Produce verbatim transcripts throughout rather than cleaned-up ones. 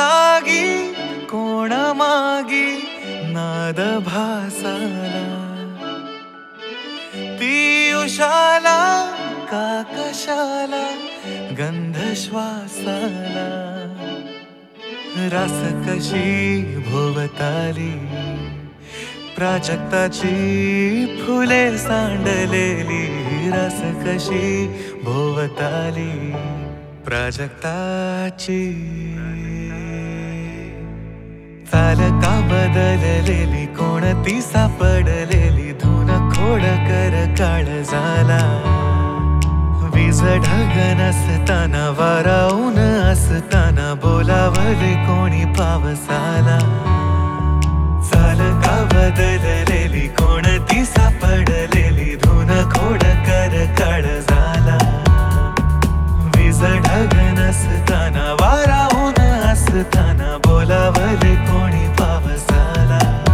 लागी कोण मागी नाद भासाला पियुषाला का कशाला गंध श्वासाला रास कशी भोवताली प्राजक्ताची फुले सांडलेली रास कशी भोवताली प्राजक्ताची चाल का बदललेली कोणती सापडलेली धून खोड कर काळ झाला वीज ढग नसताना वाराऊन असताना बोलावले कोणी पावसाला चाल का बदललेली कोणती सापडलेली धून खोड कर काळ झाला वीज ढग नसताना वाराऊन असताना बोलावले कोणी पावसाला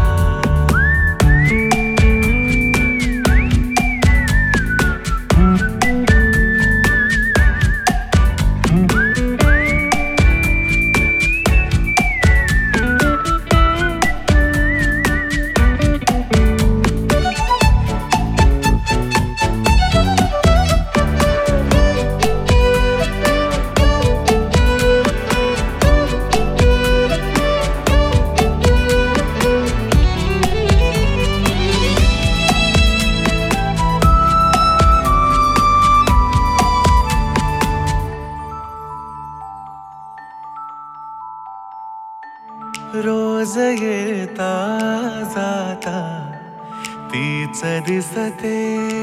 रोज येता जाता तीच दिसते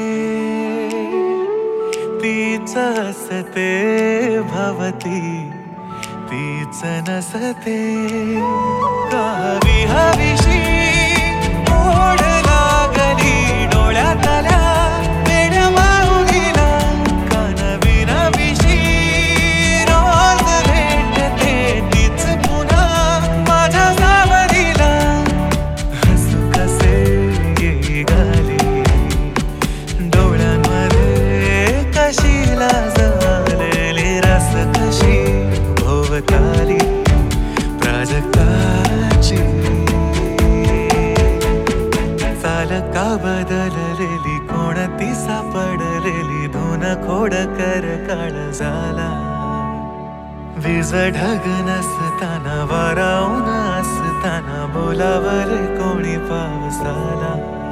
तीच असते भवती तीच नसते हवी हवीशी ओढ लागली डोळ्यातल्या वेड्या माऊलीला कानवी नवीशी रोज भेटते तीच पुन्हा माझ्या सावरीला हसू कसे येगाली डोळ्यांमध्ये कशी लाज आलेली रस कशी भोवताली प्राजक्ताची चाल का बदललेली कोणती सापडलेली धून खोड कर काळ झाला वीज ढग नसताना वाराऊन असताना बोलावले कोणी पावसाला